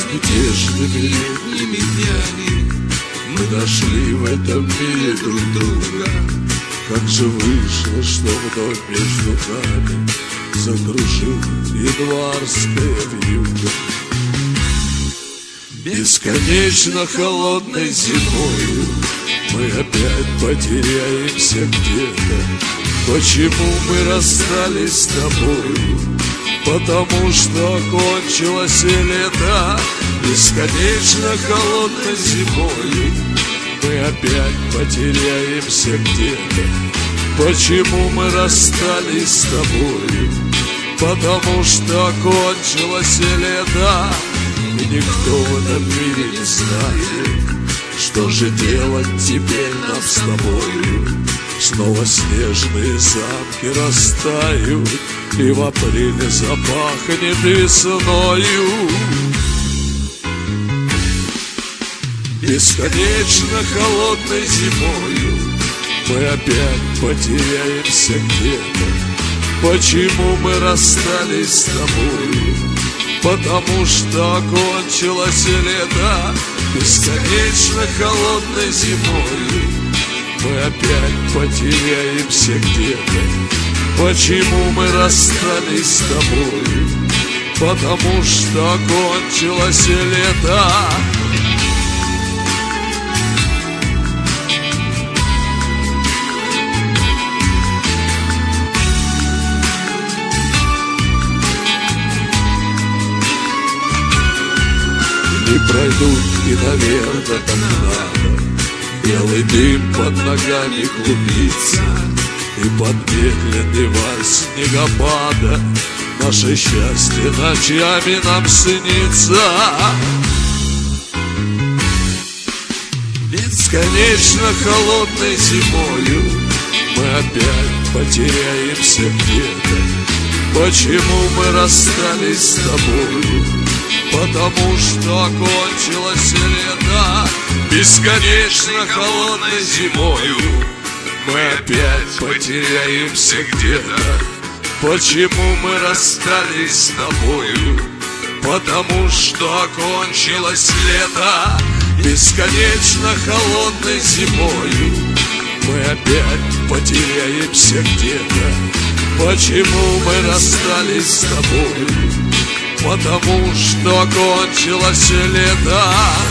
Где ж летними днями мы нашли в этом мире друг друга? Как же вышло, что вновь между нами закружил январское вьюга? Бесконечно холодной зимою мы опять потеряемся где-то. Почему мы расстались с тобою? Потому что окончилось лето. Бесконечно холодной зимою мы опять потеряемся где-то. Почему мы расстались с тобою? Потому что окончилось лето. И никто в этом мире не знает, что же делать теперь нам с тобою. Снова снежные замки растают, и в апреле запахнет весною. Бесконечно холодной зимою мы опять потеряемся где-то. Почему мы расстались с тобою? Потому что окончилось лето. Бесконечно холодной зимою мы опять потеряемся где-то. Почему мы расстались с тобою? Потому что окончилось лето. И пройдут, и, наверное, так надо. Белый дым под ногами клубится, и под медленный вальс снегопада наше счастье ночами нам снится. Бесконечно холодной зимою мы опять потеряемся где-то. Почему мы расстались с тобою? Потому что окончилось лето. Бесконечно холодной зимою мы опять потеряемся где-то. Почему мы расстались с тобою? Потому что окончилось лето. Бесконечно холодной зимою мы опять потеряемся где-то. Почему мы расстались с тобою? Потому что окончилось лето.